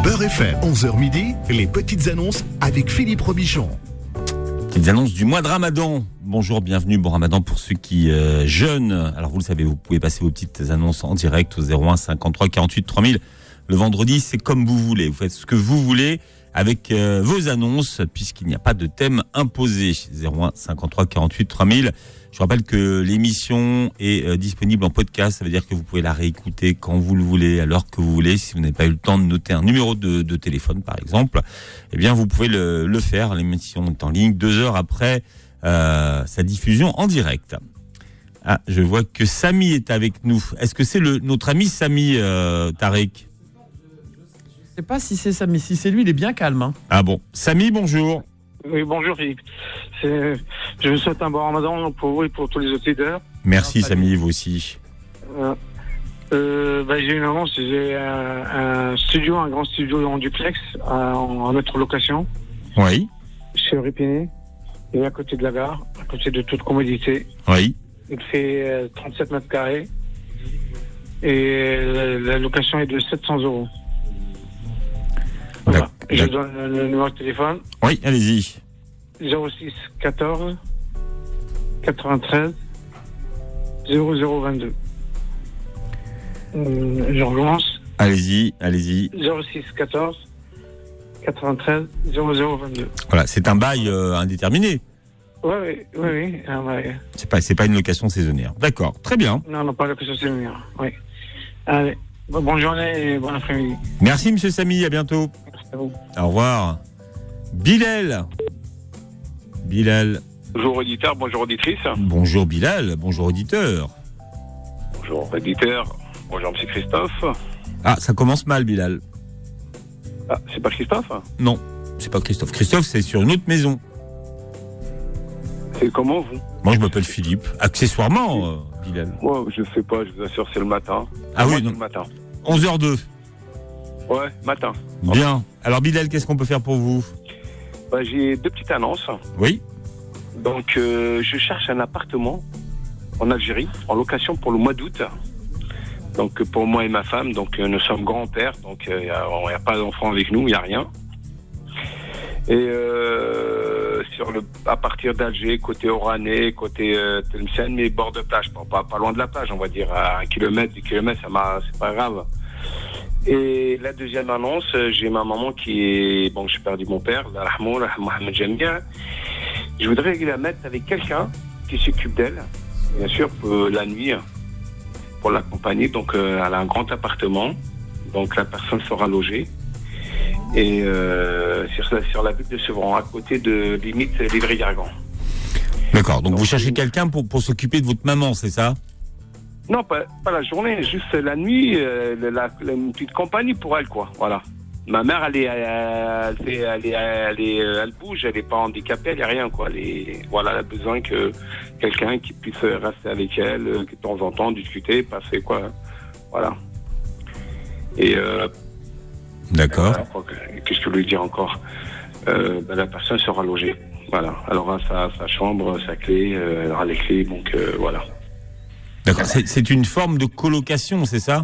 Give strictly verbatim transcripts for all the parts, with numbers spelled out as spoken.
Beurre F M, onze heures midi, les petites annonces avec Philippe Robichon. Petites annonces du mois de Ramadan. Bonjour, bienvenue, bon Ramadan pour ceux qui euh, jeûnent. Alors vous le savez, vous pouvez passer vos petites annonces en direct au zéro un cinquante-trois quarante-huit trois mille. Le vendredi, c'est comme vous voulez. Vous faites ce que vous voulez avec euh, vos annonces, puisqu'il n'y a pas de thème imposé. zéro un cinquante-trois quarante-huit trois mille. Je rappelle que l'émission est euh, disponible en podcast. Ça veut dire que vous pouvez la réécouter quand vous le voulez, à l'heure que vous voulez. Si vous n'avez pas eu le temps de noter un numéro de, de téléphone, par exemple, eh bien, vous pouvez le, le faire. L'émission est en ligne deux heures après euh, sa diffusion en direct. Ah, je vois que Samy est avec nous. Est-ce que c'est le notre ami Samy, euh, Tariq ? Je sais pas si c'est Samy. Si c'est lui, il est bien calme. Hein. Ah bon. Samy, bonjour. Oui, bonjour Philippe. C'est... Je vous souhaite un bon Ramadan pour vous et pour tous les auditeurs. Merci Samy, vous aussi. Euh, euh, bah, j'ai une annonce, j'ai un, un studio, un grand studio en duplex à, en notre location. Oui. Chez Répiné, il est à côté de la gare, à côté de toute commodité. Oui. Il fait euh, trente-sept mètres carrés et la, la location est de sept cents euros. Voilà. Je vous donne le numéro de téléphone. Oui, allez-y. zéro six quatorze quatre-vingt-treize zéro zéro vingt-deux. Euh, je recommence. Allez-y, allez-y. zéro six quatorze quatre-vingt-treize zéro zéro vingt-deux. Voilà, c'est un bail euh, indéterminé. Oui, oui, oui, oui. Ah, ouais. C'est pas, c'est pas une location saisonnière. D'accord, très bien. Non, non, pas location saisonnière. Oui. Allez, bonne journée et bon après-midi. Merci Monsieur Samy, à bientôt. Merci à vous. Au revoir. Bilal. Bilal. Bonjour auditeur, bonjour auditrice. Bonjour Bilal, bonjour auditeur. Bonjour auditeur, bonjour monsieur Christophe. Ah, ça commence mal Bilal. Ah, c'est pas Christophe ? Non, c'est pas Christophe. Christophe, c'est sur une autre maison. C'est comment vous ? Moi, je m'appelle Philippe. Accessoirement, euh, Bilal. Moi, je sais pas, je vous assure, c'est le matin. Ah Moi, oui, c'est non. le matin. onze heures deux. Ouais, matin. Bien. Alors Bilal, qu'est-ce qu'on peut faire pour vous ? Bah, j'ai deux petites annonces. Oui. Donc, euh, je cherche un appartement en Algérie, en location pour le mois d'août. Donc, pour moi et ma femme, donc euh, nous sommes grands-pères, donc il euh, n'y a, a pas d'enfants avec nous, il n'y a rien. Et euh, sur le, à partir d'Alger, côté Oranais, côté euh, Tlemcen, mais bord de plage, pas, pas, pas loin de la plage, on va dire à un kilomètre, dix kilomètres, ça m'a, c'est pas grave. Et la deuxième annonce, j'ai ma maman qui est, bon, j'ai perdu mon père, la Rahmou, la Mohamed Jamia. Je voudrais la mettre avec quelqu'un qui s'occupe d'elle, bien sûr, pour la nuit, pour l'accompagner. Donc, euh, elle a un grand appartement, donc la personne sera logée. Et euh, sur, sur la butte de Sevran, à côté de limite Livry-Gargan. D'accord, donc, donc vous cherchez quelqu'un pour, pour s'occuper de votre maman, c'est ça ? Non, pas, pas la journée, juste la nuit, euh, la, la, une petite compagnie pour elle, quoi. Voilà. Ma mère, elle est, elle, fait, elle, est, elle, est, elle bouge, elle n'est pas handicapée, elle n'est rien, quoi. Elle est, voilà, elle a besoin que quelqu'un qui puisse rester avec elle, de temps en temps, discuter, passer, quoi. Voilà. Et euh, d'accord. Euh, qu'est-ce que je voulais dire encore euh, ben, la personne sera logée. Voilà. Elle aura sa, sa chambre, sa clé, euh, elle aura les clés, donc euh, voilà. D'accord. C'est, c'est une forme de colocation, c'est ça ?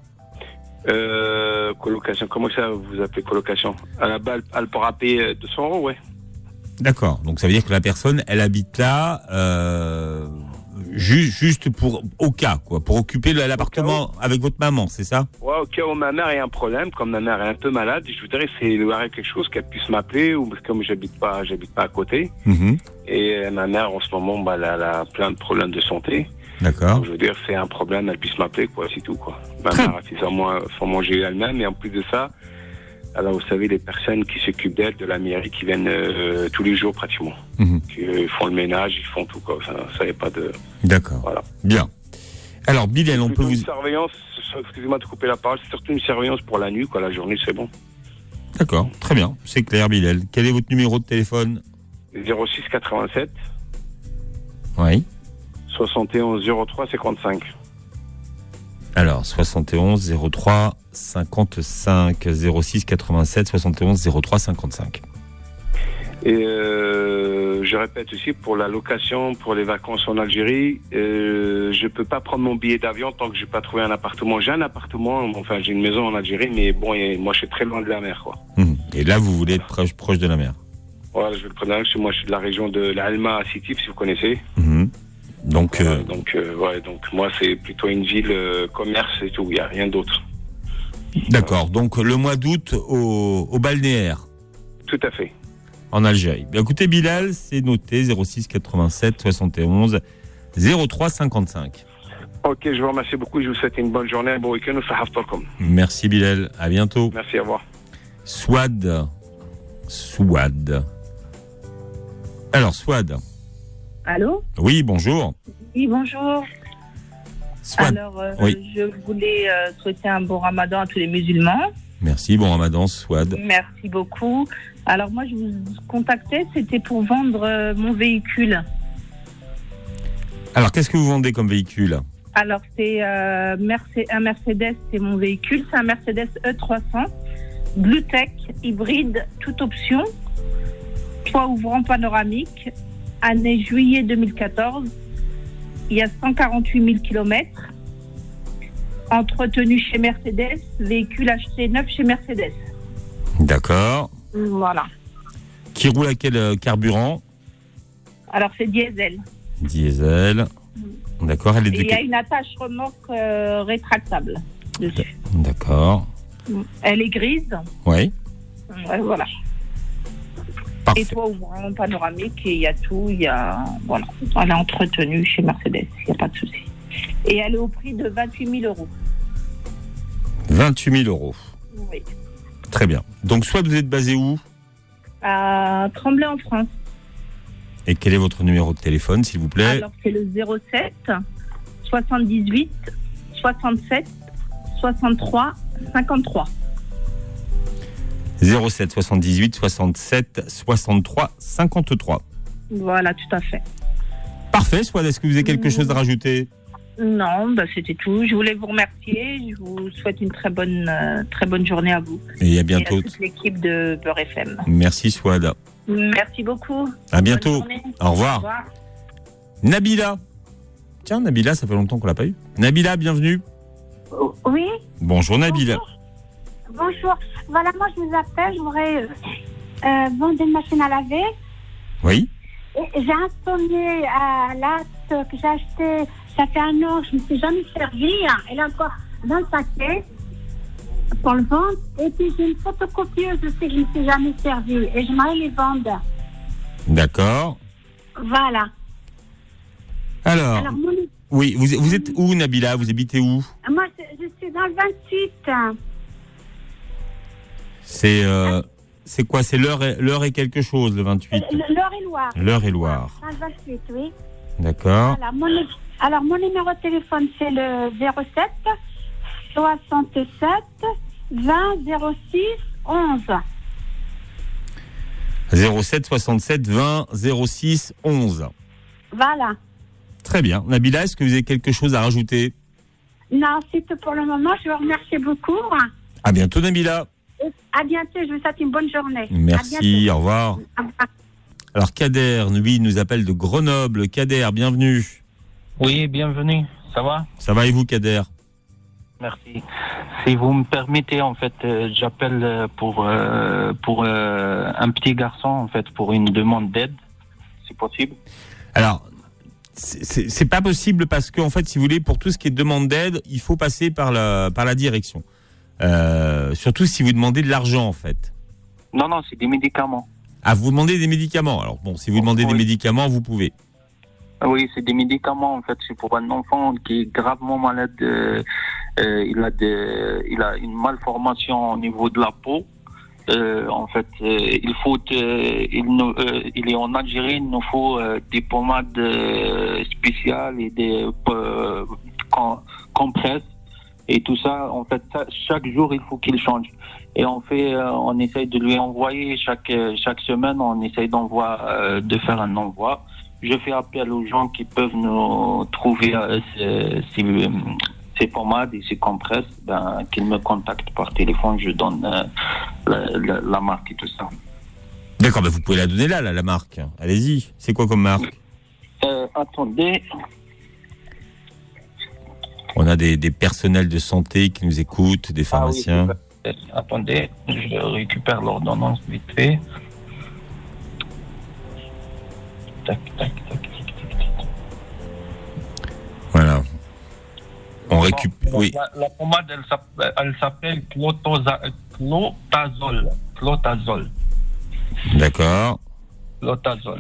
euh, Colocation. Comment ça vous appelez colocation ? À la base, elle pourra payer deux cents euros, ouais. D'accord. Donc ça veut dire que la personne, elle habite là, euh, ju- juste pour au cas, quoi, pour occuper l'appartement avec votre maman, c'est ça ? Ouais, au cas où ma mère ait un problème, comme ma mère est un peu malade, je voudrais c'est lui arrive quelque chose qu'elle puisse m'appeler, ou comme j'habite pas, j'habite pas à côté. Mmh. Et euh, ma mère en ce moment, bah, elle, a, elle a plein de problèmes de santé. D'accord. Donc, je veux dire, c'est un problème, elle puisse m'appeler, quoi, c'est tout, quoi. Ma Très mère a fait ça moi, sans manger elle-même, et en plus de ça, alors vous savez, les personnes qui s'occupent d'elle, de la mairie, qui viennent euh, tous les jours pratiquement, mmh. qui euh, font le ménage, ils font tout, quoi. Ça, ça y a pas de. D'accord. Voilà. Bien. Alors, Bilal, on peut vous. Une surveillance, excusez-moi de couper la parole, c'est surtout une surveillance pour la nuit, quoi. La journée, c'est bon. D'accord, très bien, c'est clair, Bilal. Quel est votre numéro de téléphone ? zéro six quatre-vingt-sept Oui. soixante et onze zéro trois cinquante-cinq. Alors, soixante et onze zéro trois cinquante-cinq, zéro six quatre-vingt-sept soixante et onze zéro trois cinquante-cinq. Et euh, je répète aussi, pour la location, pour les vacances en Algérie, euh, je peux pas prendre mon billet d'avion tant que j'ai pas trouvé un appartement. J'ai un appartement, enfin j'ai une maison en Algérie, mais bon, et moi je suis très loin de la mer, quoi. Mmh. Et là, vous voulez être proche, proche de la mer. Voilà, je vais le prendre parce que moi je suis de la région de l'Alma à Sétif, si vous connaissez. Mmh. Donc, voilà, euh... donc, euh, ouais, donc moi c'est plutôt une ville euh, commerce et tout, il n'y a rien d'autre. D'accord, donc le mois d'août au, au balnéaire. Tout à fait. En Algérie. Bien, écoutez, Bilal, c'est noté zéro six quatre-vingt-sept soixante et onze zéro trois cinquante-cinq. Ok, je vous remercie beaucoup. Je vous souhaite une bonne journée, un bon week-end. Merci Bilal, à bientôt. Merci, au revoir. Swad. Swad. Alors, Swad. Allô ? Oui, bonjour. Oui, bonjour. Swad. Alors, euh, oui. je voulais euh, souhaiter un bon ramadan à tous les musulmans. Merci, bon ramadan, Swad. Merci beaucoup. Alors, moi, je vous contactais, c'était pour vendre euh, mon véhicule. Alors, qu'est-ce que vous vendez comme véhicule ? Alors, c'est euh, Mercedes, un Mercedes, c'est mon véhicule. C'est un Mercedes E trois cents, Bluetech, hybride, toute option, toit ouvrant panoramique, année juillet deux mille quatorze. Il y a cent quarante-huit mille kilomètres. Entretenu chez Mercedes, véhicule acheté neuf chez Mercedes. D'accord. Voilà. Qui roule à quel euh, carburant ? Alors, c'est diesel. Diesel. D'accord. Elle est de... Et il y a une attache remorque euh, rétractable dessus. D'accord. Elle est grise. Oui. Ouais, voilà. Parfait. Et toit ouvrant panoramique, et il y a tout. Il y a... Voilà. Elle est entretenue chez Mercedes. Il n'y a pas de souci. Et elle est au prix de vingt-huit mille euros. vingt-huit mille euros. Oui. Très bien. Donc, soit vous êtes basé où ? À Tremblay en France. Et quel est votre numéro de téléphone, s'il vous plaît ? Alors, c'est le zéro sept soixante-dix-huit soixante-sept soixante-trois cinquante-trois. zéro sept soixante-dix-huit soixante-sept soixante-trois cinquante-trois. Voilà, tout à fait. Parfait, Swad. Est-ce que vous avez quelque chose à rajouter ? Non, bah c'était tout. Je voulais vous remercier. Je vous souhaite une très bonne, euh, très bonne journée à vous. Et à bientôt. Et à toute l'équipe de Beurre F M. Merci, Swad. Merci beaucoup. À bientôt. Bonne journée. Au revoir. Au revoir. Nabila. Tiens, Nabila, ça fait longtemps qu'on l'a pas eu. Nabila, bienvenue. Oui. Bonjour, Nabila. Bonjour. Bonjour. Voilà, moi je vous appelle. Je voudrais euh, vendre une machine à laver. Oui. Et j'ai un sommier à l'acte que j'ai acheté. Ça fait un an, je ne me suis jamais servi. Elle est encore dans le paquet pour le vendre. Et puis j'ai une photocopieuse aussi que je ne me suis jamais servi. Et j'aimerais les vendre. D'accord. Voilà. Alors, Alors mon... oui, vous, vous êtes où, Nabila ? Vous habitez où ? Moi, je suis dans le vingt-huit. C'est euh, c'est quoi ? C'est l'heure et, l'heure et quelque chose, le vingt-huit. L'Eure-et-Loire. L'Eure-et-Loire. Dans le vingt-huit, oui. D'accord. Voilà, mon... Alors, mon numéro de téléphone, c'est le zéro sept soixante-sept vingt zéro six onze. zéro sept soixante-sept vingt zéro six onze. Voilà. Très bien. Nabila, est-ce que vous avez quelque chose à rajouter ? Non, c'est tout pour le moment. Je vous remercie beaucoup. À bientôt, Nabila. Et à bientôt. Je vous souhaite une bonne journée. Merci, au revoir. Alors, Kader, lui, nous appelle de Grenoble. Kader, bienvenue. Oui, bienvenue. Ça va ? Ça va et vous, Kader ? Merci. Si vous me permettez, en fait, euh, j'appelle pour euh, pour euh, un petit garçon, en fait, pour une demande d'aide. C'est possible ? Alors, c'est, c'est, c'est pas possible parce qu'en fait, si vous voulez, pour tout ce qui est demande d'aide, il faut passer par la par la direction. Euh, surtout si vous demandez de l'argent, en fait. Non, non, c'est des médicaments. Ah, vous demandez des médicaments. Alors bon, si vous demandez oui. des médicaments, vous pouvez. Oui, c'est des médicaments, en fait. C'est pour un enfant qui est gravement malade. Euh, euh, il a de, il a une malformation au niveau de la peau. Euh, en fait, euh, il faut, euh, il, nous, euh, il est en Algérie. Il nous faut euh, des pommades euh, spéciales et des euh, com- compresses et tout ça. En fait, ça, chaque jour, il faut qu'il change. Et on fait, euh, on essaye de lui envoyer chaque chaque semaine. On essaye d'envoyer, euh, de faire un envoi. Je fais appel aux gens qui peuvent nous trouver euh, ces, ces, ces pommades et ces compresses, ben, qu'ils me contactent par téléphone. Je donne euh, la, la, la marque et tout ça. D'accord, bah vous pouvez la donner là, là, la marque. Allez-y. C'est quoi comme marque? Euh, attendez. On a des, des personnels de santé qui nous écoutent, des pharmaciens. Ah oui, attendez, je récupère l'ordonnance vite fait. Tac, tac, tac, tac, tac. Voilà. On récupère. Bon, Oui. La, la pommade, elle s'appelle, elle s'appelle clotoza, clotazol. Clotazol. D'accord. Clotazol.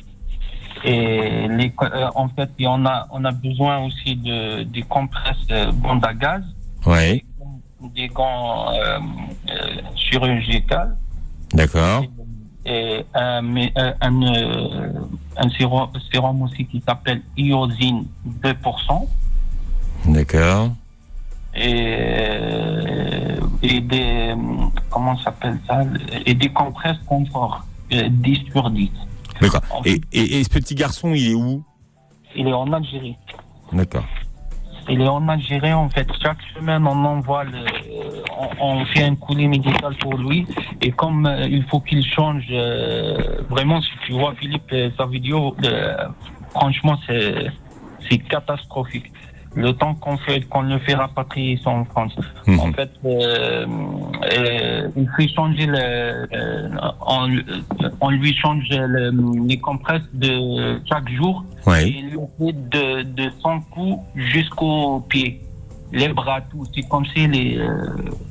Et les, euh, en fait, on a, on a besoin aussi de des compresses euh, bandes à gaz. Ouais. Des gants euh, euh, chirurgicales. D'accord. Et un, mais, un, un, euh, un sérum, sérum aussi qui s'appelle Iosine deux pour cent. D'accord. Et, euh, et des, comment ça s'appelle ça? Et des compresses confort, euh, dix sur dix. D'accord. Et, et, et ce petit garçon, il est où? Il est en Algérie. D'accord. Il est en Algérie, en fait. Chaque semaine, on envoie le, on, on fait un colis médical pour lui. Et comme euh, il faut qu'il change, euh, vraiment, si tu vois, Philippe, euh, sa vidéo, euh, franchement, c'est, c'est catastrophique. Le temps qu'on fait, qu'on le fait rapatrier ici en France. Mmh. En fait, euh, euh, il fait changer le, euh, on, on lui change le, les compresses de chaque jour. Ouais. Et il lui fait de, de son cou jusqu'aux pieds. Les bras, tout. C'est comme si les, euh,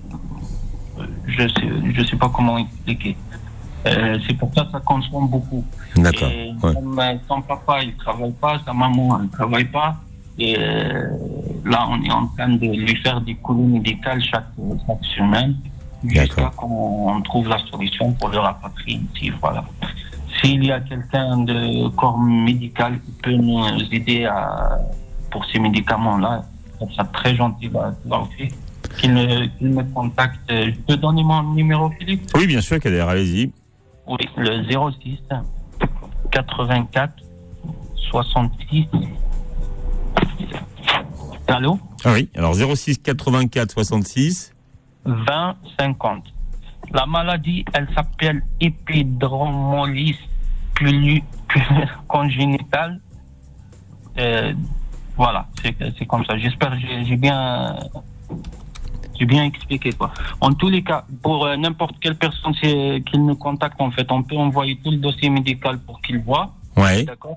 je sais, je sais pas comment expliquer. Euh, c'est pour ça que ça consomme beaucoup. D'accord. Et ouais. Comme son papa, il travaille pas, sa maman, elle travaille pas. Et euh, là, on est en train de lui faire des colis médicaux chaque, chaque semaine, jusqu'à qu'on trouve la solution pour le rapatrier ici. Voilà. S'il y a quelqu'un de corps médical qui peut nous aider à, pour ces médicaments-là, ça serait très gentil qu'il me, qu'il me contacte. Je peux donner mon numéro, Philippe? Oui, bien sûr, Kader, allez-y. Oui, le zéro six quatre-vingt-quatre soixante-six. Allô? Ah oui, alors zéro six quatre-vingt-quatre soixante-six vingt cinquante. La maladie, elle s'appelle épidromolyse congénitale. Euh, voilà, c'est, c'est comme ça. J'espère que j'ai, j'ai bien, j'ai bien expliqué quoi. En tous les cas, pour euh, n'importe quelle personne c'est, qu'il nous contacte, en fait, on peut envoyer tout le dossier médical pour qu'il voit. Ouais. D'accord.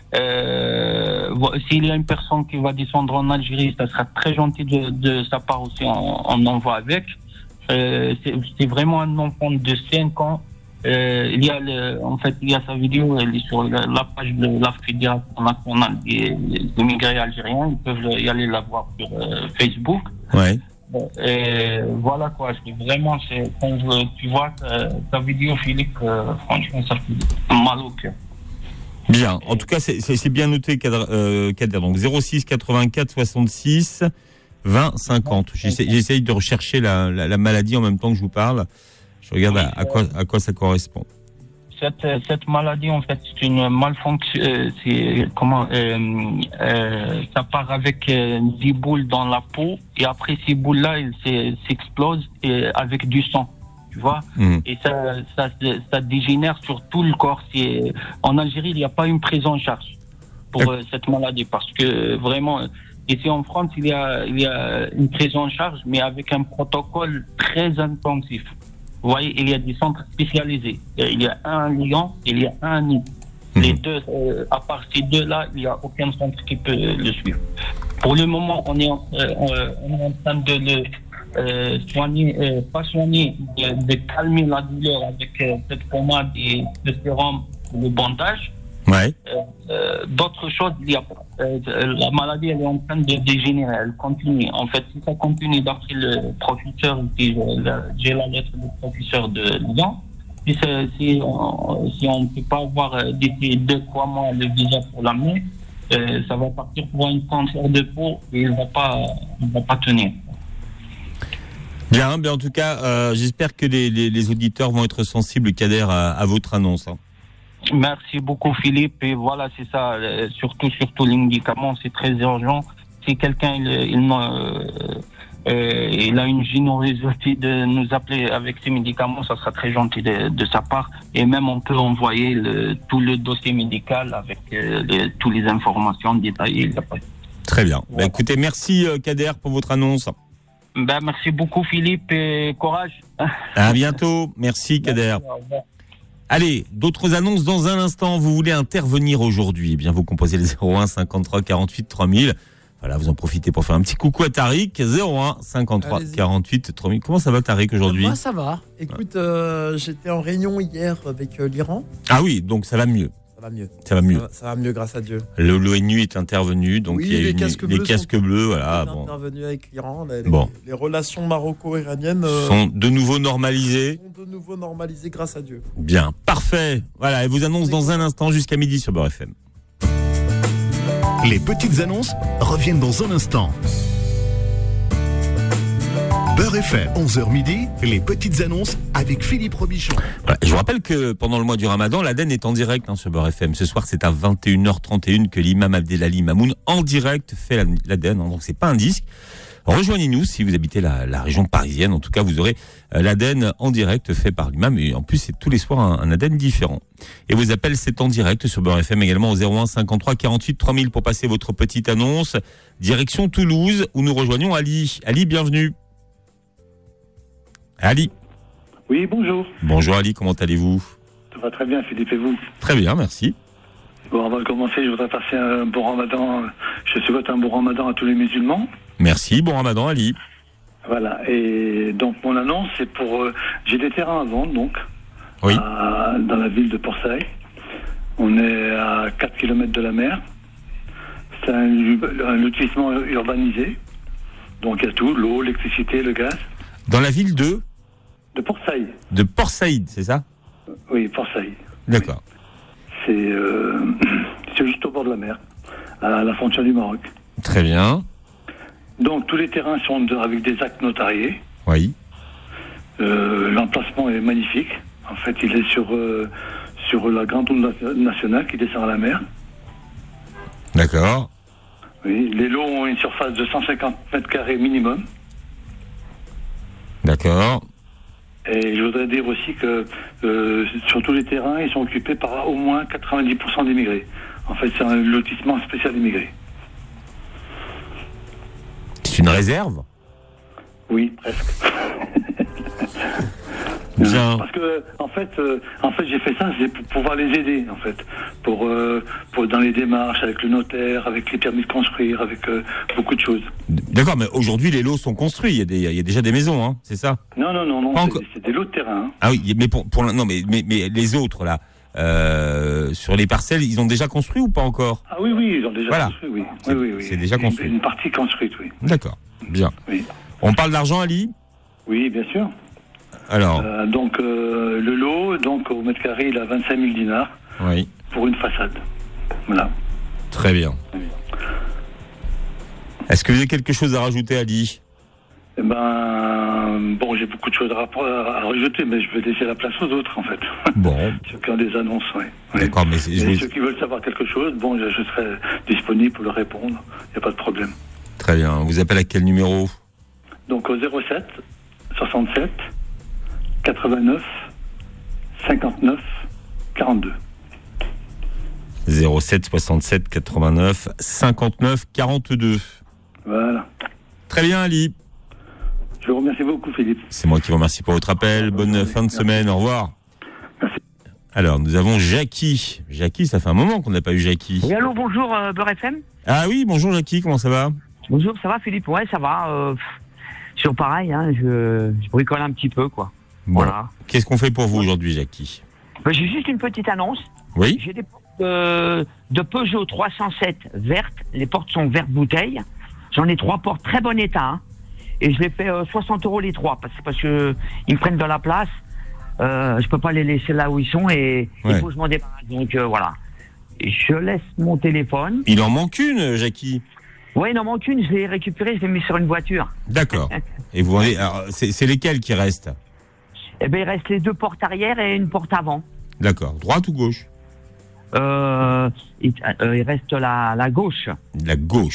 Euh, s'il y a une personne qui va descendre en Algérie, ça sera très gentil de, de sa part aussi, on, on envoie avec. Euh, c'est, c'est vraiment un enfant de cinq ans. Euh, il y a le, en fait, il y a sa vidéo, elle est sur la, la page de la Fédération nationale des, des immigrés algériens. Ils peuvent y aller la voir sur euh, Facebook. Ouais. Et voilà quoi, c'est vraiment, c'est, quand je, tu vois ta, ta vidéo, Philippe, euh, franchement, ça fait mal au cœur. Bien. En tout cas, c'est, c'est, c'est bien noté, Kader. Euh, Kader. Donc zéro six quatre-vingt-quatre soixante-six vingt cinquante. J'essaie, j'essaye de rechercher la, la, la maladie en même temps que je vous parle. Je regarde oui, à, à quoi à quoi ça correspond. Cette, cette maladie, en fait, c'est une malfonction. Euh, c'est comment euh, euh, ça part avec euh, des boules dans la peau et après ces boules-là, elles s'explosent et avec du sang. Tu vois, mmh. Et ça, ça, ça dégénère sur tout le corps. C'est, en Algérie, il n'y a pas une prise en charge pour euh, cette maladie parce que vraiment, ici en France, il y a, il y a une prise en charge, mais avec un protocole très intensif. Vous voyez, il y a des centres spécialisés. Il y a un à Lyon, il y a un à Nice. Mmh. Les deux, euh, à part ces deux-là, il n'y a aucun centre qui peut le suivre. Pour le moment, on est en, euh, on est en train de le Euh, soigner, euh, pas soigner, de, de calmer la douleur avec euh, cette pommade et le sérum, le bandage. Ouais. Euh, euh, d'autres choses, il y a pas. Euh, la maladie, elle est en train de dégénérer, elle continue. En fait, si ça continue d'après le professeur, si j'ai la lettre du professeur de Lyon, si, si on si on ne peut pas avoir d'ici deux, trois mois le visa pour l'amener, euh, ça va partir pour un cancer de peau et il ne va pas, il va pas tenir. Bien, bien en tout cas, euh, j'espère que les, les, les auditeurs vont être sensibles, Kader, à, à votre annonce. Hein. Merci beaucoup, Philippe. Et voilà, c'est ça. Euh, surtout, surtout les médicaments, c'est très urgent. Si quelqu'un il, il, Euh, il a une générosité de nous appeler avec ces médicaments, ça sera très gentil de, de sa part. Et même on peut envoyer le, tout le dossier médical avec euh, les, toutes les informations détaillées. Très bien. Bah, écoutez, merci euh, Kader pour votre annonce. Ben, merci beaucoup Philippe et courage. À bientôt. Merci Kader. Allez, d'autres annonces dans un instant. Vous voulez intervenir aujourd'hui? Eh bien, vous composez le zéro un cinquante-trois quarante-huit trois mille. Voilà, vous en profitez pour faire un petit coucou à Tariq. zéro un cinquante-trois quarante-huit trois mille. Comment ça va Tariq aujourd'hui? Moi, ça va. Écoute, euh, j'étais en réunion hier avec euh, l'Iran. Ah oui, donc ça va mieux. Ça va mieux. Ça va mieux. Ça va, ça va mieux, grâce à Dieu. Le l'ONU est intervenu, donc oui, il y a les une, casques bleus, les casques bleus, voilà. Bon. intervenu avec l'Iran. Les, bon. les relations maroco-iraniennes euh, sont de nouveau normalisées. Sont de nouveau normalisées, grâce à Dieu. Bien, parfait. Voilà, elle vous annonce dans un instant jusqu'à midi sur Beurre F M. Les petites annonces reviennent dans un instant. Beurre F M, onze heures midi, les petites annonces avec Philippe Robichon. Voilà, je vous rappelle que pendant le mois du Ramadan, l'Aden est en direct hein, sur Beurre F M. Ce soir, c'est à vingt et une heures trente et une que l'imam Abdelali Mamoun en direct fait l'Aden. Hein, donc c'est pas un disque. Rejoignez-nous si vous habitez la, la région parisienne. En tout cas, vous aurez euh, l'Aden en direct fait par l'imam. Et en plus, c'est tous les soirs un, un Aden différent. Et vos appels, c'est en direct sur Beurre F M également au zéro un cinquante-trois quarante-huit trois mille pour passer votre petite annonce. Direction Toulouse où nous rejoignons Ali. Ali, bienvenue. Ali. Oui, bonjour. Bonjour Ali, comment allez-vous? Ça va très bien, Philippe, et vous? Très bien, merci. Bon, avant de commencer, je voudrais passer un bon ramadan. Je souhaite un bon ramadan à tous les musulmans. Merci, bon ramadan Ali. Voilà, et donc mon annonce, c'est pour... Euh, j'ai des terrains à vendre, donc, oui. à, dans la ville de Port-Saïd. On est à quatre kilomètres de la mer. C'est un, un lotissement urbanisé. Donc il y a tout, l'eau, l'électricité, le gaz. Dans la ville de De Port-Saïd. De Port-Saïd, c'est ça? Oui, Port-Saïd. D'accord. C'est, euh, c'est juste au bord de la mer, à la frontière du Maroc. Très bien. Donc tous les terrains sont de, avec des actes notariés. Oui. Euh, l'emplacement est magnifique. En fait, il est sur, euh, sur la grande route nationale qui descend à la mer. D'accord. Oui, les lots ont une surface de cent cinquante mètres carrés minimum. D'accord. Et je voudrais dire aussi que euh, sur tous les terrains, ils sont occupés par au moins quatre-vingt-dix pour cent d'immigrés. En fait, c'est un lotissement spécial immigré. C'est une réserve? Oui, presque. Bien. Parce que en fait, euh, en fait, j'ai fait ça, c'est pour pouvoir les aider, en fait, pour, euh, pour dans les démarches avec le notaire, avec les permis de construire, avec euh, beaucoup de choses. D'accord, mais aujourd'hui les lots sont construits. Il y a, des, il y a déjà des maisons, hein, c'est ça? Non, non, non, non. Pas C'est, encore... c'est des lots de terrain. Hein. Ah oui, mais pour, pour non, mais, mais mais les autres là, euh, sur les parcelles, ils ont déjà construit ou pas encore? Ah oui, oui, ils ont déjà voilà. construit, oui. C'est, oui, oui, oui. c'est déjà construit. Une, une partie construite, oui. D'accord, bien. Oui. On parle d'argent, Ali? Oui, bien sûr. Alors. Euh, donc euh, le lot, donc au mètre carré, il a vingt-cinq mille dinars. Oui. Pour une façade. Voilà. Très bien. Est-ce que vous avez quelque chose à rajouter, Ali? Eh ben, bon, j'ai beaucoup de choses à, à rajouter, mais je vais laisser la place aux autres, en fait. Bon. Ceux qui ont des annonces, oui. D'accord, mais, c'est, et je... ceux qui veulent savoir quelque chose, bon, je, je serai disponible pour leur répondre. Il n'y a pas de problème. Très bien. On vous appelle à quel numéro? Donc au zéro sept soixante-sept quatre-vingt-neuf cinquante-neuf quarante-deux. zéro sept soixante-sept quatre-vingt-neuf cinquante-neuf quarante-deux. Voilà. Très bien, Ali. Je vous remercie beaucoup, Philippe. C'est moi qui vous remercie pour votre appel. Bonne Bonne fin de Merci. semaine. Au revoir. Merci. Alors, nous avons Jackie. Jackie, ça fait un moment qu'on n'a pas eu Jackie. Oui, allô, bonjour, euh, Beurre F M. Ah oui, bonjour Jackie, comment ça va? Bonjour, ça va, Philippe? Ouais, ça va. Euh, sur pareil, hein, je, je bricole un petit peu, quoi. Bon. Voilà. Qu'est-ce qu'on fait pour vous aujourd'hui, Jackie? Ben, j'ai juste une petite annonce. Oui. J'ai des portes de, de Peugeot trois cent sept vertes. Les portes sont vertes bouteilles. J'en ai trois portes, très bon état. Hein. Et je les fais euh, soixante euros les trois, parce que parce que ils me prennent de la place. Euh, je peux pas les laisser là où ils sont et il ouais. faut que je m'en débarrasse. Donc euh, voilà. Et je laisse mon téléphone. Il en manque une, Jackie? Oui, il en manque une. Je l'ai récupérée, je l'ai mis sur une voiture. D'accord. Et vous, alors, c'est, c'est lesquelles qui restent? Eh ben, il reste les deux portes arrière et une porte avant. D'accord. Droite ou gauche? Euh, il, euh, il reste la, la gauche. La gauche.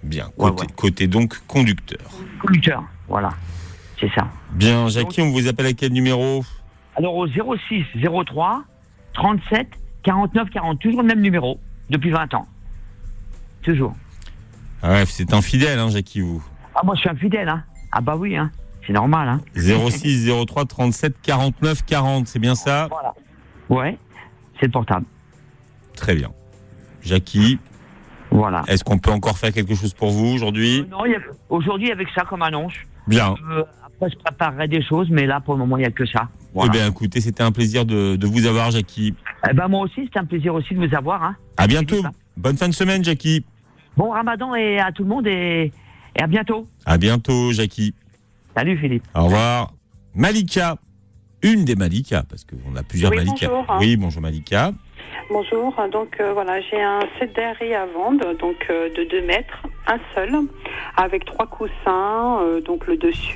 Bien, côté, Ouais, ouais. côté donc conducteur. Conducteur, voilà. C'est ça. Bien, Jackie, on vous appelle à quel numéro? Alors au zéro six zéro trois trente-sept quarante-neuf quarante, toujours le même numéro, depuis vingt ans. Toujours. Ah ouais, c'est infidèle, hein, Jackie, vous. Ah, moi je suis infidèle, hein. Ah bah oui, hein. C'est normal, hein. zéro six zéro trois trente-sept quarante-neuf quarante, c'est bien ça? Voilà. Ouais, c'est le portable. Très bien. Jackie, voilà. Est-ce qu'on peut encore faire quelque chose pour vous aujourd'hui? euh, Non, il y a, aujourd'hui avec ça comme annonce. Bien. Euh, après je préparerai des choses, mais là pour le moment il n'y a que ça. Voilà. Eh bien, écoutez, c'était un plaisir de, de vous avoir, Jackie. Eh ben moi aussi, c'était un plaisir aussi de vous avoir. Hein. À bientôt. Bonne fin de semaine, Jackie. Bon Ramadan et à tout le monde et, et à bientôt. À bientôt, Jackie. Salut Philippe. Au revoir. Malika, une des Malika, parce qu'on a plusieurs Oui, Malika. bonjour. Oui, bonjour Malika. Bonjour, donc euh, voilà, j'ai un C D R I à vendre, donc euh, de deux mètres, un seul, avec trois coussins, euh, donc le dessus,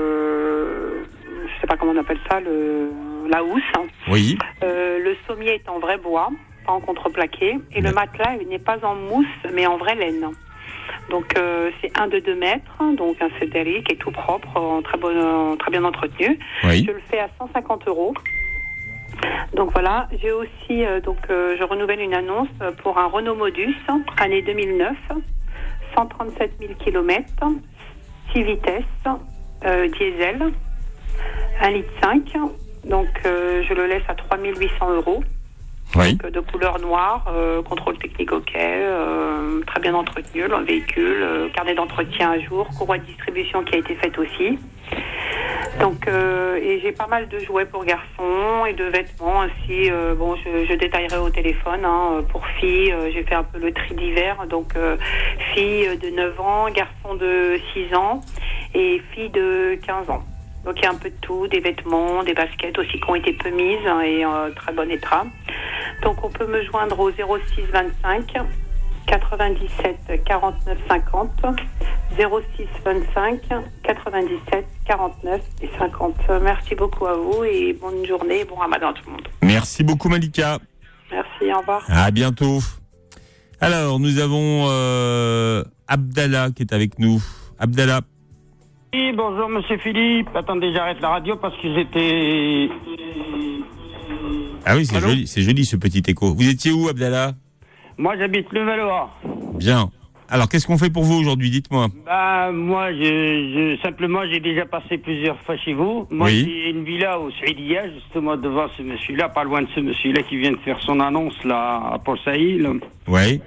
euh, je sais pas comment on appelle ça, le, la housse. Oui. Euh, le sommier est en vrai bois, pas en contreplaqué, et le matelas il n'est pas en mousse, mais en vraie laine. Donc euh, c'est un de deux mètres, donc un C D R I qui est tout propre, en très, bon, en très bien entretenu. Oui. Je le fais à cent cinquante euros. Donc voilà, j'ai aussi, euh, donc euh, je renouvelle une annonce pour un Renault Modus, année deux mille neuf, cent trente-sept mille kilomètres, six vitesses, euh, diesel, un virgule cinq litres, donc euh, je le laisse à trois mille huit cents euros. Oui. Donc, de couleur noire, euh, contrôle technique ok, euh, très bien entretenu, le véhicule, euh, carnet d'entretien à jour, courroie de distribution qui a été faite aussi. Donc, euh, et j'ai pas mal de jouets pour garçons et de vêtements ainsi. Euh, bon, je, je détaillerai au téléphone. Hein, pour filles, euh, j'ai fait un peu le tri d'hiver. Donc, euh, filles de neuf ans, garçons de six ans et filles de quinze ans. Donc, il y a un peu de tout, des vêtements, des baskets aussi qui ont été peu mises hein, et en euh, très bon état. Donc, on peut me joindre au zéro six vingt-cinq quatre-vingt-dix-sept quarante-neuf cinquante, zéro six vingt-cinq quatre-vingt-dix-sept quarante-neuf et cinquante. Merci beaucoup à vous et bonne journée et bon ramadan à tout le monde. Merci beaucoup, Malika. Merci, au revoir. À bientôt. Alors, nous avons euh, Abdallah qui est avec nous. Abdallah. Oui, bonjour Monsieur Philippe. Attendez, j'arrête la radio parce que j'étais... Ah oui, c'est joli, c'est joli ce petit écho. Vous étiez où, Abdallah? Moi, j'habite le Valois. Bien. Alors, qu'est-ce qu'on fait pour vous aujourd'hui? Dites-moi. Bah, moi, je, je simplement, j'ai déjà passé plusieurs fois chez vous. Moi, Oui. j'ai une villa au Saïdia, justement devant ce monsieur-là, pas loin de ce monsieur-là qui vient de faire son annonce là à Port Saïd. Oui.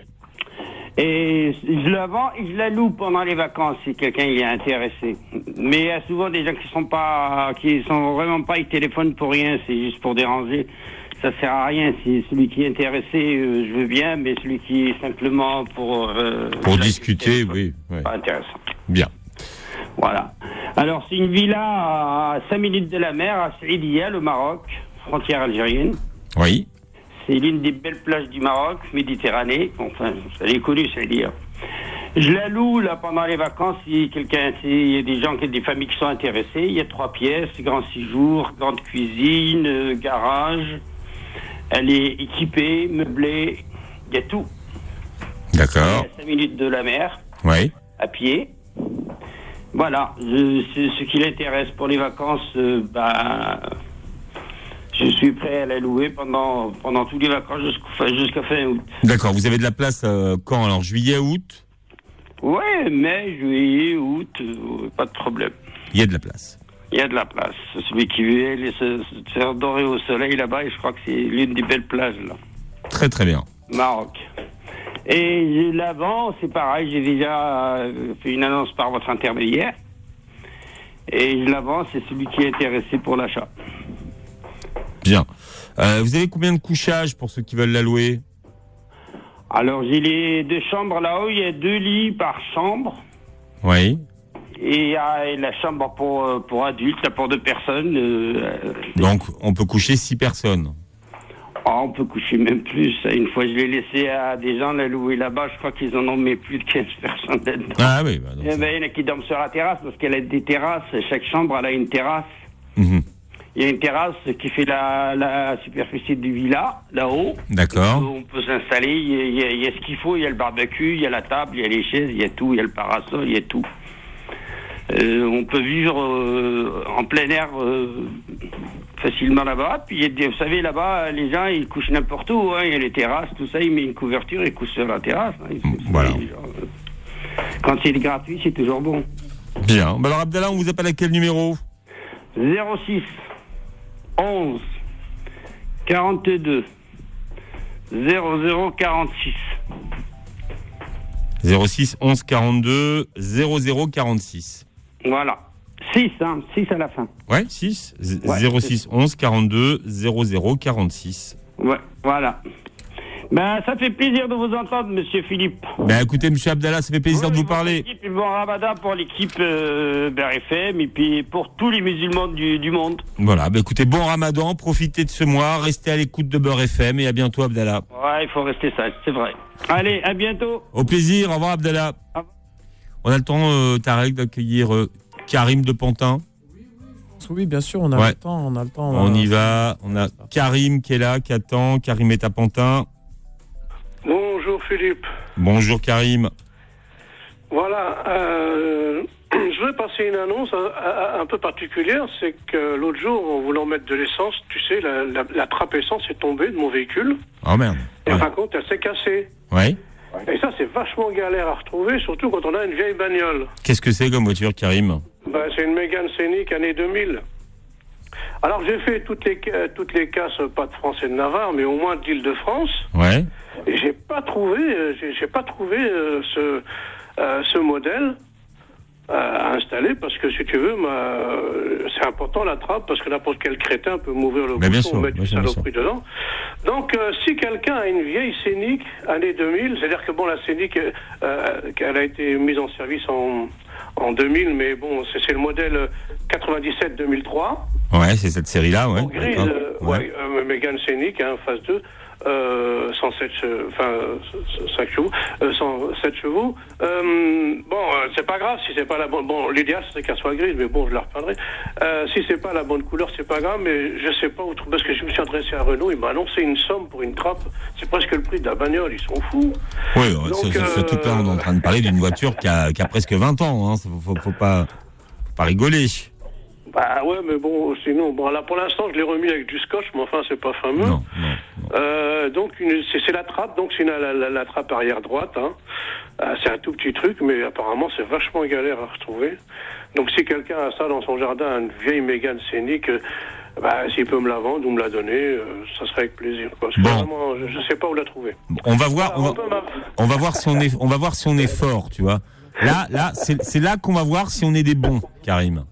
Et je la vends et je la loue pendant les vacances si quelqu'un y est intéressé. Mais il y a souvent des gens qui sont pas, qui sont vraiment pas, ils téléphonent pour rien, c'est juste pour déranger. Ça sert à rien. Si celui qui est intéressé, euh, je veux bien, mais celui qui est simplement pour euh, Pour discuter, oui. oui. pas intéressant. Bien. Voilà. Alors c'est une villa à cinq minutes de la mer, à Saïdia, au Maroc, frontière algérienne. Oui. C'est l'une des belles plages du Maroc, Méditerranée. Enfin, elle est connue, c'est-à-dire. Je la loue là pendant les vacances. Si quelqu'un, il y a des gens, des familles qui sont intéressées. Il y a trois pièces, grand séjour, grande cuisine, euh, garage. Elle est équipée, meublée, il y a tout. D'accord. À cinq minutes de la mer, Oui. à pied. Voilà, je, c'est ce qui l'intéresse pour les vacances, euh, bah, je suis prêt à la louer pendant, pendant tous les vacances jusqu'à, jusqu'à fin août. D'accord. Vous avez de la place euh, quand? Alors, juillet, août? Ouais, mai, juillet, août, euh, pas de problème. Il y a de la place. Il y a de la place. Celui qui veut aller se, se faire dorer au soleil là-bas, et je crois que c'est l'une des belles plages là. Très très bien. Maroc. Et l'avant, c'est pareil, j'ai déjà euh, fait une annonce par votre intermédiaire. Et l'avant, c'est celui qui est intéressé pour l'achat. Bien. Euh, vous avez combien de couchages pour ceux qui veulent la louer? Alors, j'ai les deux chambres là-haut, il y a deux lits par chambre. Oui. Et, euh, et la chambre pour, euh, pour adultes, là, pour deux personnes. Euh, Donc, on peut coucher six personnes. Oh, on peut coucher même plus. Une fois, je l'ai laissé à des gens la louer là-bas. Je crois qu'ils en ont mis plus de quinze personnes là-dedans. Ah oui. Bah donc eh ben, il y en a qui dorment sur la terrasse parce qu'elle a des terrasses. Chaque chambre, elle a une terrasse. Mhm. Il y a une terrasse qui fait la, la superficie du villa, là-haut. D'accord. On peut s'installer, il y, a, il, y a, il y a ce qu'il faut, il y a le barbecue, il y a la table, il y a les chaises, il y a tout, il y a le parasol, il y a tout. Euh, on peut vivre euh, en plein air euh, facilement là-bas. Puis, il y a des, vous savez, là-bas, les gens, ils couchent n'importe où. Hein. Il y a les terrasses, tout ça, ils mettent une couverture, ils couchent sur la terrasse. Hein. Voilà. Genre, euh, quand c'est gratuit, c'est toujours bon. Bien. Bah alors, Abdallah, on vous appelle à quel numéro? zéro six onze quarante-deux zéro zéro quarante-six. zéro six onze quarante-deux zéro zéro quarante-six. Voilà. six, hein, six à la fin. Ouais, six. Ouais, zéro six onze quarante-deux zéro zéro quarante-six. Ouais, voilà. Ben, ça fait plaisir de vous entendre, monsieur Philippe. Ben, écoutez, monsieur Abdallah, ça fait plaisir Oui, de vous bon parler. Et puis bon ramadan pour l'équipe euh, B R F M et puis pour tous les musulmans du, du monde. Voilà, ben, écoutez, bon ramadan, profitez de ce mois, restez à l'écoute de Beurre F M et à bientôt, Abdallah. Ouais, il faut rester sage, c'est vrai. Allez, à bientôt. Au plaisir, au revoir, Abdallah. On a le temps, euh, Tarek, d'accueillir euh, Karim de Pantin. Oui, bien sûr, on a Ouais. le temps, on a le temps. On euh, y va, on a Karim qui est là, qui attend. Karim est à Pantin. Bonjour Philippe. Bonjour Karim. Voilà, euh, je voudrais passer une annonce un, un peu particulière, c'est que l'autre jour, en voulant mettre de l'essence, tu sais, la, la, la trappe essence est tombée de mon véhicule. Oh merde. Et par contre, elle s'est cassée. Ouais. Et ça, c'est vachement galère à retrouver, surtout quand on a une vieille bagnole. Qu'est-ce que c'est comme voiture, Karim? Ben, c'est une Mégane Scénic année deux mille. Alors, j'ai fait toutes les, toutes les casses, pas de France et de Navarre, mais au moins d'Île-de-France. Ouais. Et j'ai pas trouvé, euh, j'ai, j'ai pas trouvé euh, ce, euh, ce modèle euh, à installer parce que si tu veux, ma, euh, c'est important la trappe parce que n'importe quel crétin peut m'ouvrir le Mais bien bouton, sûr, mettre bien une sûr, bien saloperie dedans. Donc, euh, si quelqu'un a une vieille Scénic année deux mille, c'est-à-dire que bon, la Scénic, euh, elle a été mise en service en, en deux mille, mais bon, c'est, c'est le modèle quatre-vingt-dix-sept deux mille trois. Ouais, c'est cette série-là, ouais. En grise, D'accord. euh, ouais, euh, Mégane Scénic, hein, phase deux. Euh, cent sept che- enfin cinq chevaux, euh, cent sept chevaux. Euh, bon, euh, c'est pas grave si c'est pas la bonne. Bon, l'idéal c'est qu'elle soit grise, mais bon, je la repeindrai. Euh, si c'est pas la bonne couleur, c'est pas grave, mais je sais pas où trouver parce que je me suis adressé à Renault, il m'a annoncé une somme pour une trappe. C'est presque le prix de la bagnole, ils sont fous. Oui, ouais, Donc, c'est- c'est- surtout que là, on est en train de parler d'une voiture qui a, qui a presque vingt ans. Hein. Faut, faut, faut pas, faut pas rigoler. Bah ouais, mais bon, sinon, bon là pour l'instant je l'ai remis avec du scotch, mais enfin c'est pas fameux. Non, Euh, donc une, c'est, c'est la trappe, donc c'est une, la, la, la trappe arrière droite. Hein. Euh, c'est un tout petit truc, mais apparemment c'est vachement galère à retrouver. Donc si quelqu'un a ça dans son jardin, une vieille Mégane Scénic, euh, bah, s'il peut me la vendre ou me la donner, euh, ça serait avec plaisir. Parce que Bon. vraiment, je, je sais pas où la trouver. On va voir, on va, Voilà, on peut m'a- on va voir si on est, on va voir si on est fort, tu vois. Là, là, c'est, c'est là qu'on va voir si on est des bons, Karim.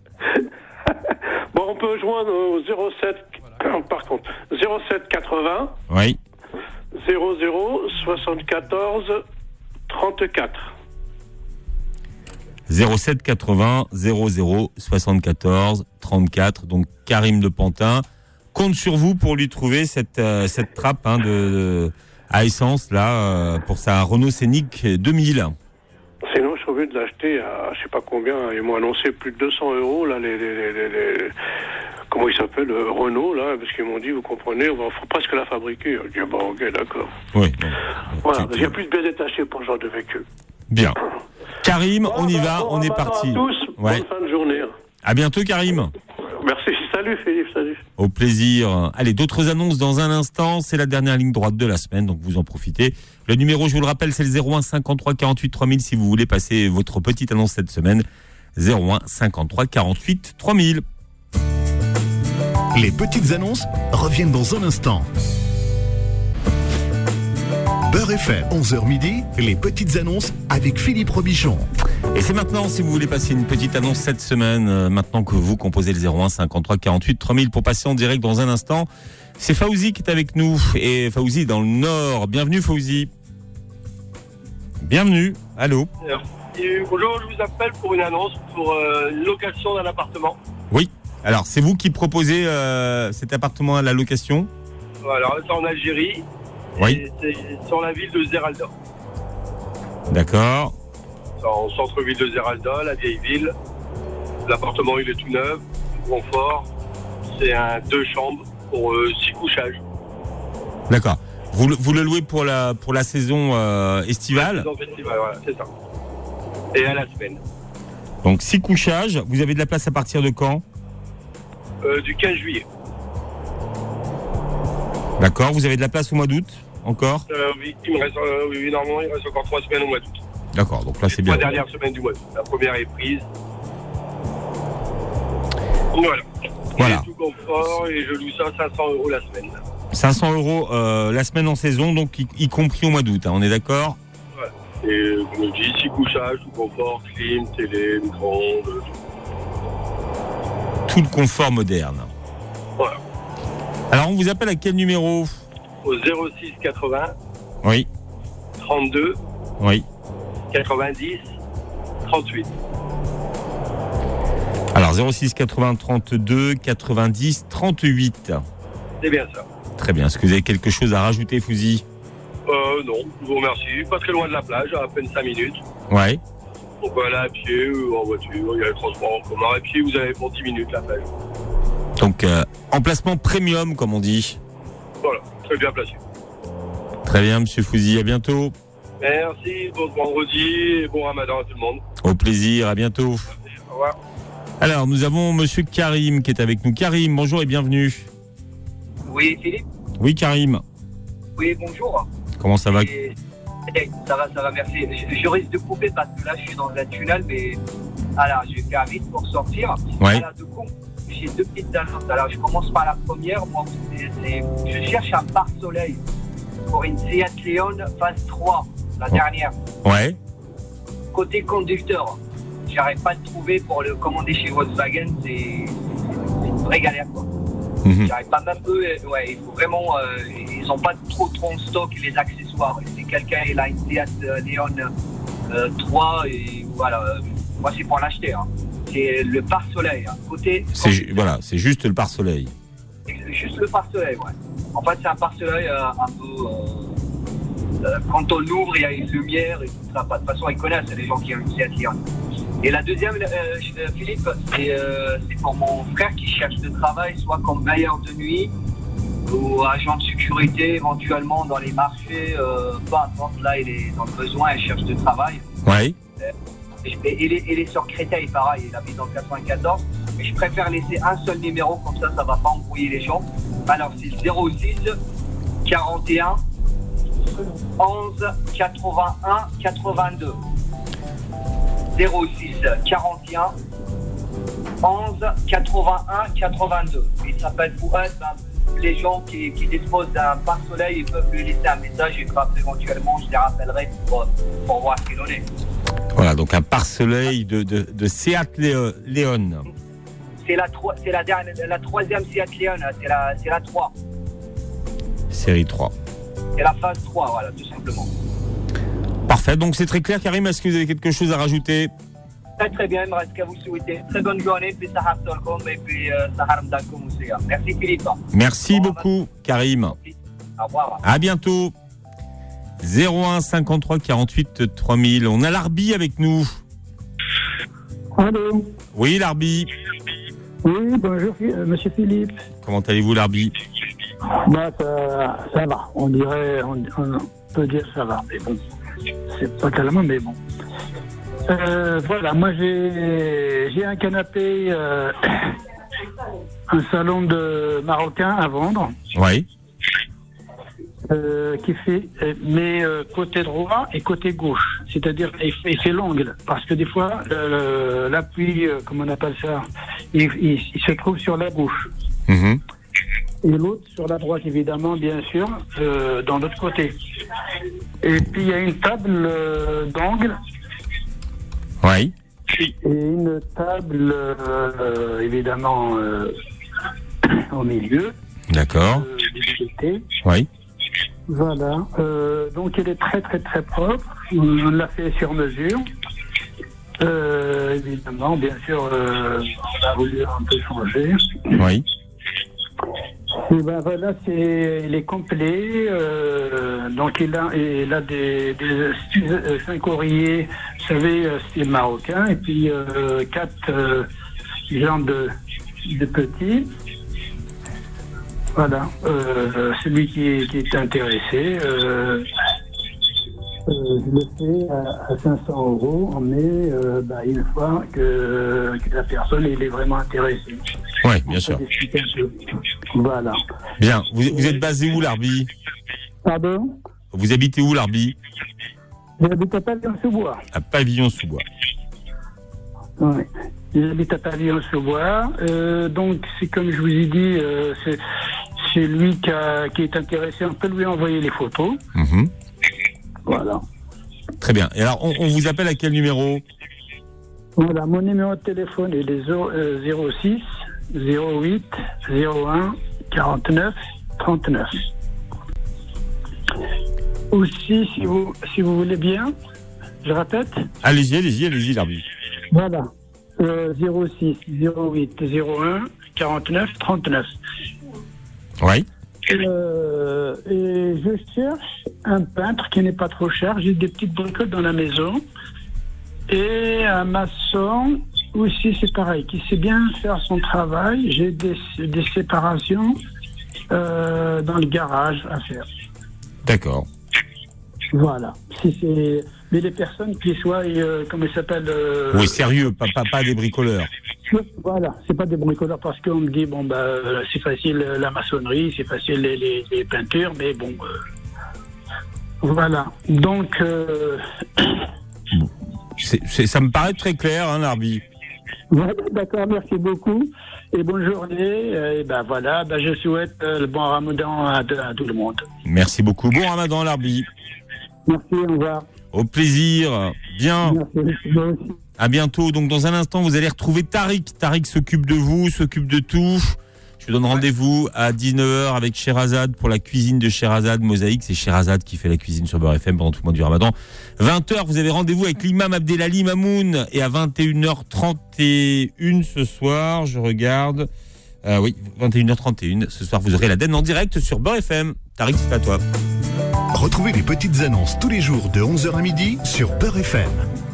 Bon, on peut joindre au zéro sept, par contre, zéro sept quatre-vingts Oui. zéro zéro soixante-quatorze trente-quatre. zéro sept quatre-vingts zéro zéro soixante-quatorze trente-quatre. Donc Karim de Pantin compte sur vous pour lui trouver cette euh, cette trappe hein, de, de à essence là euh, pour sa Renault Scénic deux mille. Sinon, je suis obligé de l'acheter à je sais pas combien. Ils m'ont annoncé plus de deux cents euros, là, les, les, les, les, les- comment il s'appelle, euh, Renault, là, parce qu'ils m'ont dit, vous comprenez, on va faut presque la fabriquer. J'ai dit, bon, ok, d'accord. Oui. Voilà, il n'y a plus de pièces détachées pour ce genre de véhicule. Bien. Karim, on y Bon, va, bon on est ramadan parti. à tous, Ouais. bonne fin de journée. À bientôt Karim. Merci, salut Philippe, salut. Au plaisir. Allez, d'autres annonces dans un instant. C'est la dernière ligne droite de la semaine, donc vous en profitez. Le numéro, je vous le rappelle, c'est le zéro un cinquante-trois quarante-huit trois mille si vous voulez passer votre petite annonce cette semaine. zéro un cinquante-trois quarante-huit trois mille. Les petites annonces reviennent dans un instant. Beurre F M, onze heures midi, les petites annonces avec Philippe Robichon. Et c'est maintenant, si vous voulez passer une petite annonce cette semaine, euh, maintenant que vous composez le zéro un cinquante-trois quarante-huit trois mille pour passer en direct dans un instant. C'est Fauzi qui est avec nous. Et Fauzi dans le Nord. Bienvenue Fauzi. Bienvenue. Allô. Et bonjour, je vous appelle pour une annonce pour euh, location d'un appartement. Oui. Alors, c'est vous qui proposez euh, cet appartement à la location? Voilà, c'est en Algérie. Oui. Et c'est sur la ville de Zeralda. D'accord. C'est en centre-ville de Zeralda, la vieille ville. L'appartement, il est tout neuf, tout confort. C'est un deux chambres pour euh, six couchages. D'accord. Vous, le- vous le louez pour la, pour la saison euh, estivale. Dans le festival, voilà, c'est ça. Et à la semaine. Donc six couchages. Vous avez de la place à partir de quand? Euh, du quinze juillet. D'accord. Vous avez de la place au mois d'août encore? Euh, oui, il me reste, euh, oui, oui, normalement, il reste encore trois semaines au mois d'août. D'accord. Donc là c'est Les bien. trois dernières semaines du mois d'août. La première est prise. Voilà. Voilà. Et tout confort et je loue ça cinq cents euros la semaine. cinq cents euros euh, la semaine en saison, donc y, y compris au mois d'août. Hein, on est d'accord? Voilà. Et comme je dis, six couchages, tout confort, clim, télé, micro-ondes, tout. Tout le confort moderne. Voilà. Alors on vous appelle à quel numéro? Au zéro six quatre-vingts Oui. trente-deux Oui. quatre-vingt-dix trente-huit. Alors zéro six quatre-vingts trente-deux quatre-vingt-dix trente-huit. C'est bien ça. Très bien. Est-ce que vous avez quelque chose à rajouter, Fouzi? Euh, non, je vous remercie. Pas très loin de la plage, à peine cinq minutes. Ouais. On peut aller à pied ou en voiture. Il y a le transport en commun. Et puis vous avez pour dix minutes la plage. Donc euh, emplacement premium, comme on dit. Voilà, très bien placé. Très bien, Monsieur Fouzi. À bientôt. Merci, bon vendredi et bon ramadan à tout le monde. Au plaisir. À bientôt. Au revoir. Alors nous avons Monsieur Karim qui est avec nous. Karim, bonjour et bienvenue. Oui, Philippe. Oui, Karim. Oui, bonjour. Comment ça va? Et- eh, ça va, ça va, merci. Je, je risque de couper parce que là, je suis dans un tunnel, mais alors, je vais faire vite pour sortir. Ouais. Alors, du coup, j'ai deux petites annonces. Alors, je commence par la première. Moi, c'est- c'est- je cherche un pare-soleil pour une Seat Leon phase trois, la dernière. Ouais. Côté conducteur, j'arrive pas à le trouver pour le commander chez Volkswagen. C'est c'est une vraie galère, quoi. J'arrive pas même eux, euh, ouais, il faut vraiment, euh, ils ont pas trop trop en stock les accessoires. Si quelqu'un il a une Seat euh, Leon euh, trois et voilà, euh, moi c'est pour l'acheter. Hein. C'est le pare-soleil. Hein. Côté, C'est ju- voilà, c'est juste le pare-soleil. c'est juste le pare-soleil, ouais. En fait c'est un pare-soleil euh, un peu. Euh, euh, quand on l'ouvre, il y a une lumière et tout ça. De toute façon, ils connaissent les gens qui ont une Seat Leon. Et la deuxième, euh, je- Philippe, c'est, euh, c'est pour mon frère qui cherche de travail, soit comme veilleur de nuit ou agent de sécurité, éventuellement dans les marchés. Euh, peu importe, là, il est dans le besoin, il cherche de travail. Ouais. Euh, et il, est, il est sur Créteil, pareil, il habite dans le quatre-vingt-quatorze. Mais je préfère laisser un seul numéro, comme ça, ça va pas embrouiller les gens. Alors, c'est zéro six quarante et un onze quatre-vingt-un quatre-vingt-deux. zéro six quarante et un onze quatre-vingt-un quatre-vingt-deux. Il s'appelle pour être ben, les gens qui, qui disposent d'un pare-soleil, ils peuvent lui laisser un message et puis éventuellement je les rappellerai pour, pour voir ce qu'il en est. Voilà, donc un pare-soleil de, de, de Seat Léo- Leon. C'est la, tro- c'est la, dernière, la troisième Seat Leon, c'est la, c'est la trois. Série trois. C'est la phase trois, voilà, tout simplement. Parfait, donc c'est très clair. Karim, est-ce que vous avez quelque chose à rajouter? Très très bien, il me reste qu'à vous souhaiter. Très bonne journée, puis ça et puis euh, ça aussi. Merci Philippe. Merci beaucoup, Karim. Au revoir. À bientôt. zéro un cinquante-trois quarante-huit trois mille. On a l'Arbi avec nous. Allô. Oui, l'Arbi. Oui, bonjour, euh, monsieur Philippe. Comment allez-vous, l'Arbi? Bah, ça, ça va. On dirait, on, on peut dire ça va, mais bon, c'est pas tellement, mais bon. Euh, voilà, moi j'ai, j'ai un canapé, euh, un salon de marocain à vendre. Oui. Euh, qui fait, euh, mais euh, côté droit et côté gauche. C'est-à-dire, il fait, il fait l'angle. Parce que des fois, euh, l'appui, euh, comment on appelle ça, il, il, il se trouve sur la gauche. Mm-hmm. Et l'autre sur la droite, évidemment, bien sûr, euh, dans l'autre côté. Et puis, il y a une table euh, d'angle. Oui. Et une table, euh, évidemment, euh, au milieu. D'accord. Euh, du côté. Oui. Voilà. Euh, donc, il est très, très, très propre. On l'a fait sur mesure. Euh, évidemment, bien sûr, euh, on a voulu un peu changer. Oui. Et ben voilà, c'est, il est complet. Euh, donc, il a, il a des, des euh, cinq oreillers, vous savez, euh, style marocain, et puis euh, quatre euh, jambes de, de petits. Voilà, euh, celui qui, qui est intéressé, euh, euh, je le fais à, à cinq cents euros, mais euh, bah, une fois que, que la personne elle est vraiment intéressée. Oui, bien sûr. Voilà. Bien. Vous, vous êtes basé où, l'Arbi? Pardon? Vous habitez où, l'Arbi? J'habite à Pavillon-sous-Bois. À Pavillon-sous-Bois. Oui. J'habite à Pavillon-sous-Bois. Euh, donc, c'est comme je vous ai dit, euh, c'est, c'est lui qui, a, qui est intéressé. On peut lui envoyer les photos. Mmh. Voilà. Très bien. Et alors, on, on vous appelle à quel numéro? Voilà, mon numéro de téléphone est le zéro six zéro huit zéro un quarante-neuf trente-neuf. Aussi, si vous, si vous voulez bien, je répète. Allez-y, allez-y, allez-y, l'Arbi. Voilà, euh, zéro six zéro huit zéro un quarante-neuf trente-neuf. Oui. Euh, et je cherche un peintre qui n'est pas trop cher. J'ai des petites bricoles dans la maison. Et un maçon aussi, c'est pareil, qui sait bien faire son travail. J'ai des, des séparations euh, dans le garage à faire. D'accord. Voilà. Si c'est... Mais les personnes qui soient, euh, comment ils s'appellent euh... Oui, sérieux, pas, pas, pas des bricoleurs. Voilà, c'est pas des bricoleurs parce qu'on me dit, bon, bah, c'est facile la maçonnerie, c'est facile les, les, les peintures, mais bon. Euh... Voilà. Donc. Euh... C'est, c'est, ça me paraît très clair, hein, l'Arbi. Voilà, d'accord, merci beaucoup. Et bonne journée. Et ben voilà, ben je souhaite le bon ramadan à, à tout le monde. Merci beaucoup. Bon ramadan, l'Arbi. Merci, au revoir. Au plaisir. Bien. Merci. À bientôt. Donc, dans un instant, vous allez retrouver Tariq. Tariq s'occupe de vous, s'occupe de tout. Je vous donne rendez-vous à dix-neuf heures avec Sherazade pour la cuisine de Sherazade Mosaïque. C'est Sherazade qui fait la cuisine sur Beurre F M pendant tout le mois du Ramadan. vingt heures, vous avez rendez-vous avec l'imam Abdelali Mamoun. Et à vingt et une heures trente et une ce soir, je regarde. Euh, oui, vingt et une heures trente et une. Ce soir, vous aurez la D E N en direct sur Beurre F M. Tariq, c'est à toi. Retrouvez les petites annonces tous les jours de onze heures à midi sur Beurre F M.